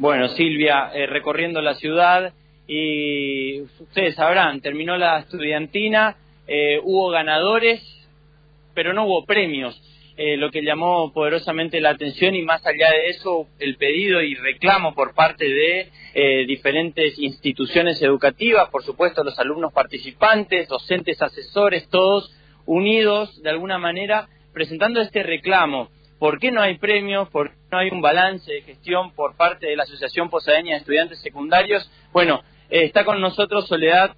Bueno, Silvia, recorriendo la ciudad y ustedes sabrán, terminó la estudiantina, hubo ganadores, pero no hubo premios, lo que llamó poderosamente la atención y más allá de eso, el pedido y reclamo por parte de diferentes instituciones educativas, por supuesto los alumnos participantes, docentes, asesores, todos unidos de alguna manera presentando este reclamo. ¿Por qué no hay premios? ¿Por qué no hay un balance de gestión por parte de la Asociación Posadeña de Estudiantes Secundarios? Bueno, está con nosotros Soledad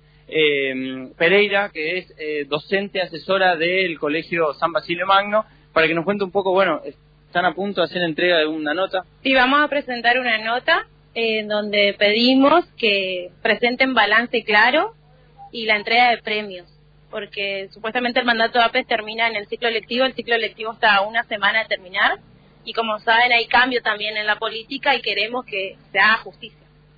Pereira, que es docente asesora del Colegio San Basilio Magno, para que nos cuente un poco, bueno, están a punto de hacer entrega de una nota. Sí, vamos a presentar una nota en donde pedimos que presenten balance claro y la entrega de premios, porque supuestamente el mandato de APES termina en el ciclo lectivo está a una semana de terminar, y como saben hay cambio también en la política y queremos que se haga justicia.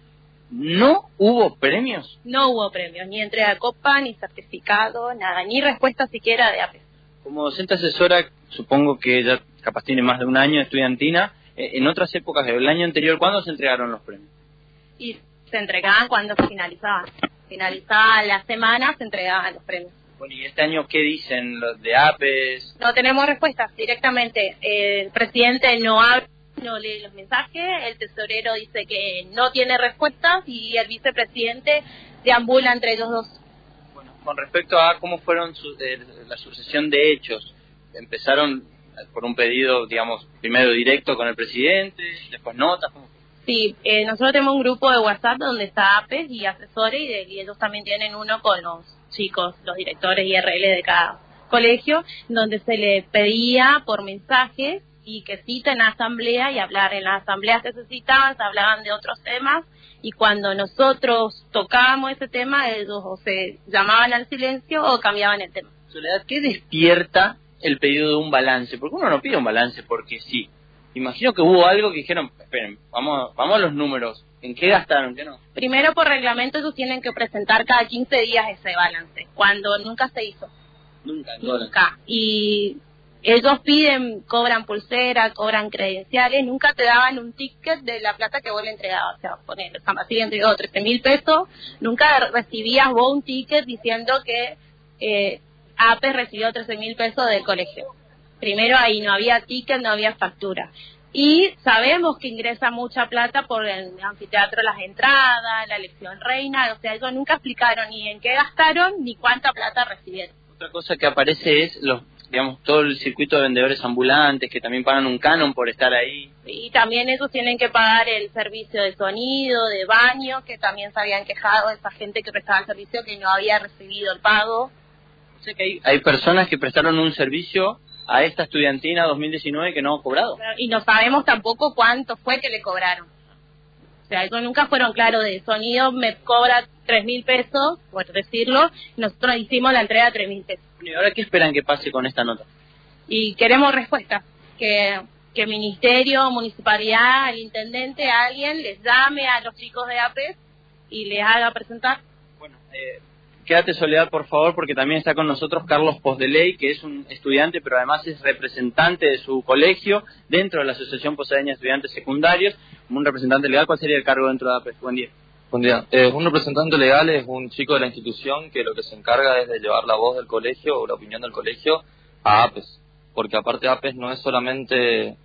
¿No hubo premios? No hubo premios, ni entrega de copa, ni certificado, nada, ni respuesta siquiera de APES. Como docente asesora, supongo que ya capaz tiene más de un año de estudiantina, en otras épocas del año anterior, ¿cuándo se entregaron los premios? Y se entregaban cuando finalizaban la semana, se entregaban los premios. Bueno, ¿y este año qué dicen los de APES? No tenemos respuestas directamente. El presidente no lee los mensajes, el tesorero dice que no tiene respuestas y el vicepresidente deambula entre ellos dos. Bueno, con respecto a cómo fueron la sucesión de hechos, empezaron por un pedido, digamos, primero directo con el presidente, después notas. ¿Cómo? Sí, nosotros tenemos un grupo de WhatsApp donde está APES y asesores y ellos también tienen uno con los chicos, los directores IRL de cada colegio, donde se le pedía por mensaje y que citen a asamblea y hablar. En las asambleas que se citaban, se hablaban de otros temas y cuando nosotros tocábamos ese tema, ellos o se llamaban al silencio o cambiaban el tema. Soledad, ¿qué despierta el pedido de un balance? Porque uno no pide un balance porque sí. Imagino que hubo algo que dijeron, esperen, vamos a los números. ¿En qué gastaron? ¿Qué no? Primero, por reglamento, ellos tienen que presentar cada 15 días ese balance, cuando nunca se hizo. Nunca. Y ellos cobran pulsera, cobran credenciales, nunca te daban un ticket de la plata que vos le entregabas. O sea, poner, San Basilio entregó 13.000 pesos, nunca recibías vos un ticket diciendo que APES recibió 13.000 pesos del colegio. Primero ahí no había ticket, no había factura. Y sabemos que ingresa mucha plata por el anfiteatro, las entradas, la elección reina, o sea, ellos nunca explicaron ni en qué gastaron ni cuánta plata recibieron. Otra cosa que aparece es todo el circuito de vendedores ambulantes que también pagan un canon por estar ahí. Y también ellos tienen que pagar el servicio de sonido, de baño, que también se habían quejado de esa gente que prestaba el servicio que no había recibido el pago. O sea que hay personas que prestaron un servicio a esta estudiantina 2019 que no ha cobrado. Y no sabemos tampoco cuánto fue que le cobraron. O sea, ellos nunca fueron claros de sonido, me cobra 3.000 pesos, por decirlo, nosotros hicimos la entrega de 3.000 pesos. ¿Y ahora qué esperan que pase con esta nota? Y queremos respuesta, que ministerio, municipalidad, el intendente, alguien les llame a los chicos de APES y les haga presentar. Bueno, quédate Soledad, por favor, porque también está con nosotros Carlos Posdeley, que es un estudiante, pero además es representante de su colegio dentro de la Asociación Posadeña de Estudiantes Secundarios. Como un representante legal, ¿cuál sería el cargo dentro de APES? Buen día. Buen día. Un representante legal es un chico de la institución que lo que se encarga es de llevar la voz del colegio o la opinión del colegio a APES, porque aparte APES no es solamente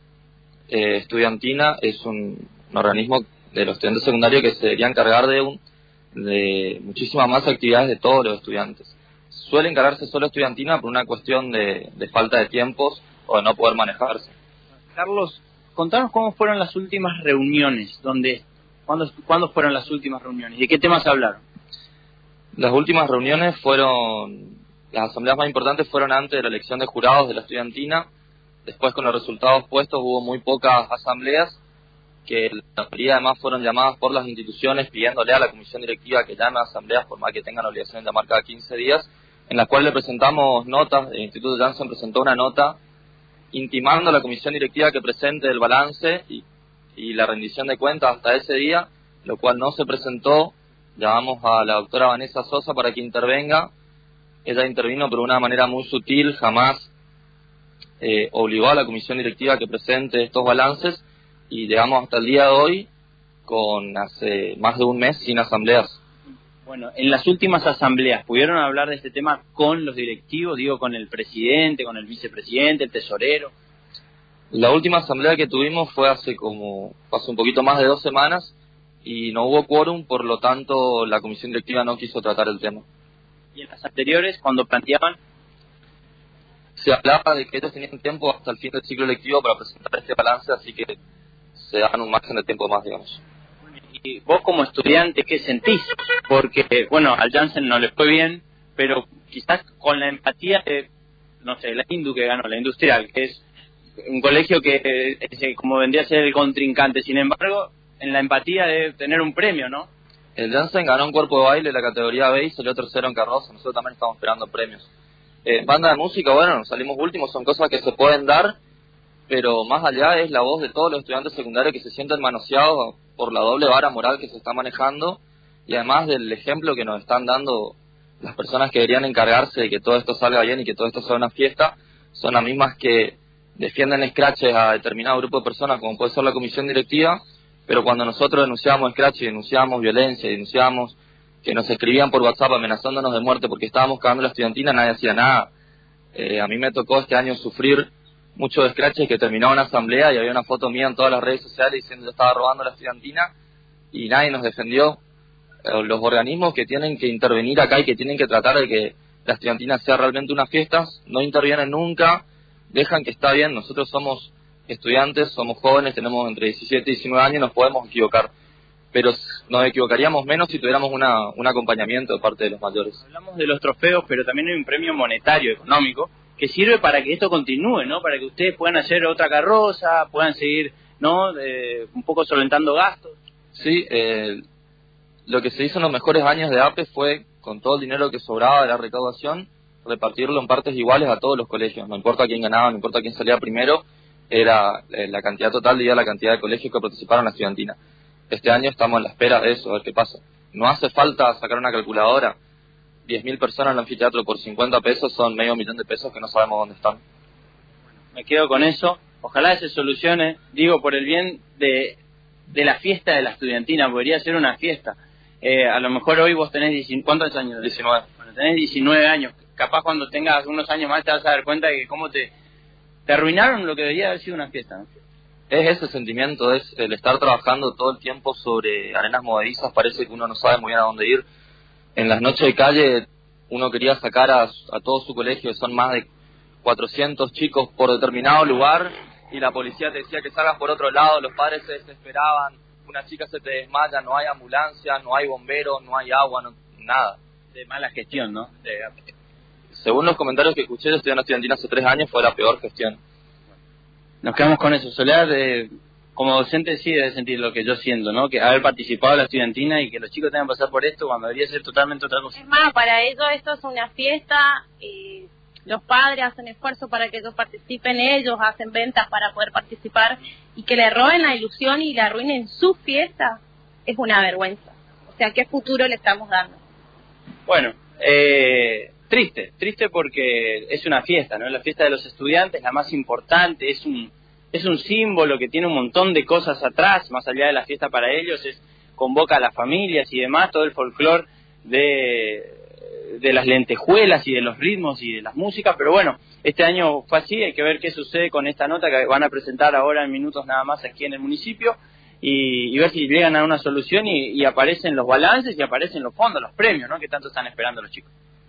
estudiantina, es un organismo de los estudiantes secundarios que se debería encargar de muchísimas más actividades de todos los estudiantes. Suele encargarse solo estudiantina por una cuestión de falta de tiempos o de no poder manejarse. Carlos, contanos cómo fueron las últimas reuniones, ¿cuándo fueron las últimas reuniones? ¿De qué temas hablaron? Las últimas reuniones las asambleas más importantes fueron antes de la elección de jurados de la estudiantina. Después, con los resultados puestos, hubo muy pocas asambleas, que la mayoría además fueron llamadas por las instituciones pidiéndole a la comisión directiva que llame a asambleas por más que tengan obligación de llamar cada 15 días, en la cual le presentamos notas. El Instituto Janssen presentó una nota intimando a la comisión directiva que presente el balance y la rendición de cuentas hasta ese día, lo cual no se presentó. Llamamos a la doctora Vanessa Sosa para que intervenga. Ella intervino pero de una manera muy sutil, jamás obligó a la comisión directiva que presente estos balances, y llegamos hasta el día de hoy con hace más de un mes sin asambleas. Bueno, en las últimas asambleas, ¿pudieron hablar de este tema con los directivos? Digo, con el presidente, con el vicepresidente, el tesorero. La última asamblea que tuvimos fue hace un poquito más de 2 semanas y no hubo quórum, por lo tanto la comisión directiva no quiso tratar el tema. ¿Y en las anteriores, cuando planteaban? Se hablaba de que ellos tenían tiempo hasta el fin del ciclo lectivo para presentar este balance, así que se dan un margen de tiempo más, digamos. Y vos como estudiante, ¿qué sentís? Porque, bueno, al Janssen no le fue bien, pero quizás con la empatía de, no sé, la Indu que ganó, la Industrial, que es un colegio que como vendría a ser el contrincante, sin embargo, en la empatía de tener un premio, ¿no? El Janssen ganó un cuerpo de baile, la categoría B, y salió tercero en carroza. Nosotros también estamos esperando premios. Banda de música, bueno, salimos últimos, son cosas que se pueden dar, pero más allá es la voz de todos los estudiantes secundarios que se sienten manoseados por la doble vara moral que se está manejando, y además del ejemplo que nos están dando las personas que deberían encargarse de que todo esto salga bien y que todo esto sea una fiesta, son las mismas que defienden scratches a determinado grupo de personas, como puede ser la comisión directiva, pero cuando nosotros denunciamos scratch y denunciamos violencia y denunciamos que nos escribían por WhatsApp amenazándonos de muerte porque estábamos cagando la estudiantina, nadie hacía nada. A mí me tocó este año sufrir muchos scratches que terminaba una asamblea y había una foto mía en todas las redes sociales diciendo que yo estaba robando la estudiantina y nadie nos defendió. Los organismos que tienen que intervenir acá y que tienen que tratar de que la estudiantina sea realmente una fiesta, no intervienen nunca, dejan que está bien. Nosotros somos estudiantes, somos jóvenes, tenemos entre 17 y 19 años, nos podemos equivocar, pero nos equivocaríamos menos si tuviéramos un acompañamiento de parte de los mayores. Hablamos de los trofeos, pero también hay un premio monetario, económico, que sirve para que esto continúe, ¿no? Para que ustedes puedan hacer otra carroza, puedan seguir, ¿no? Un poco solventando gastos. Sí, lo que se hizo en los mejores años de APE fue, con todo el dinero que sobraba de la recaudación, repartirlo en partes iguales a todos los colegios. No importa quién ganaba, no importa quién salía primero, era la cantidad total y la cantidad de colegios que participaron en la estudiantina. Este año estamos en la espera de eso, a ver qué pasa. No hace falta sacar una calculadora. 10.000 personas en el anfiteatro por 50 pesos son $500.000 de pesos que no sabemos dónde están. Me quedo con eso. Ojalá se solucione, digo, por el bien de la fiesta de la estudiantina. Podría ser una fiesta. A lo mejor hoy vos tenés ¿cuántos años? 19. Bueno, tenés 19 años. Capaz cuando tengas unos años más te vas a dar cuenta de que cómo te arruinaron lo que debería haber sido una fiesta, ¿no? Es ese sentimiento, es el estar trabajando todo el tiempo sobre arenas movedizas, parece que uno no sabe muy bien a dónde ir. En las noches de calle uno quería sacar a todo su colegio, son más de 400 chicos por determinado lugar, y la policía te decía que salgas por otro lado, los padres se desesperaban, una chica se te desmaya, no hay ambulancia, no hay bomberos, no hay agua, no, nada. De mala gestión, ¿no? Según los comentarios que escuché, yo estudié en la estudiantina hace 3 años, fue la peor gestión. Nos quedamos con eso. Soledad, como docente sí debe sentir lo que yo siento, ¿no? Que haber participado en la estudiantina y que los chicos tengan que pasar por esto cuando debería ser totalmente otra cosa. Es más, para ellos esto es una fiesta, los padres hacen esfuerzo para que ellos participen, ellos hacen ventas para poder participar, y que le roben la ilusión y le arruinen su fiesta es una vergüenza. O sea, ¿qué futuro le estamos dando? Bueno, triste porque es una fiesta, ¿no? La fiesta de los estudiantes, la más importante, es un símbolo que tiene un montón de cosas atrás, más allá de la fiesta para ellos, convoca a las familias y demás, todo el folclore de las lentejuelas y de los ritmos y de las músicas, pero bueno, este año fue así, hay que ver qué sucede con esta nota que van a presentar ahora en minutos nada más aquí en el municipio, y ver si llegan a una solución y aparecen los balances y aparecen los fondos, los premios, ¿no? Que tanto están esperando los chicos.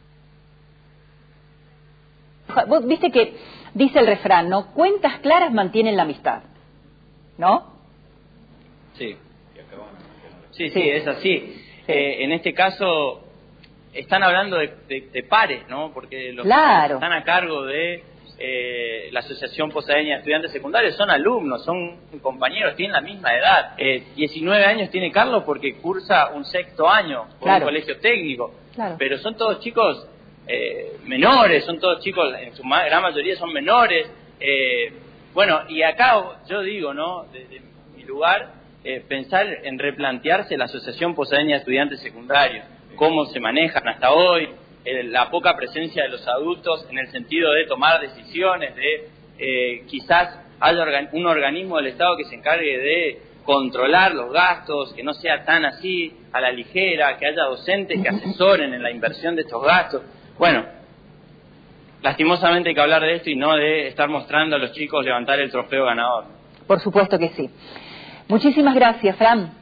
Vos viste que dice el refrán, ¿no? Cuentas claras mantienen la amistad, ¿no? Sí, es así. En este caso están hablando de pares, ¿no? Porque los claro. que están a cargo de la Asociación Posadeña de Estudiantes Secundarios son alumnos, son compañeros, tienen la misma edad. 19 años tiene Carlos porque cursa un 6º año por un colegio técnico, pero son todos chicos menores, son todos chicos, en su gran mayoría son menores. Bueno, y acá yo digo, ¿no? Desde mi lugar, pensar en replantearse la Asociación Posadeña de Estudiantes Secundarios, cómo se manejan hasta hoy, la poca presencia de los adultos en el sentido de tomar decisiones, de quizás haya un organismo del Estado que se encargue de controlar los gastos, que no sea tan así a la ligera, que haya docentes que asesoren en la inversión de estos gastos. Bueno, lastimosamente hay que hablar de esto y no de estar mostrando a los chicos levantar el trofeo ganador. Por supuesto que sí. Muchísimas gracias, Fran.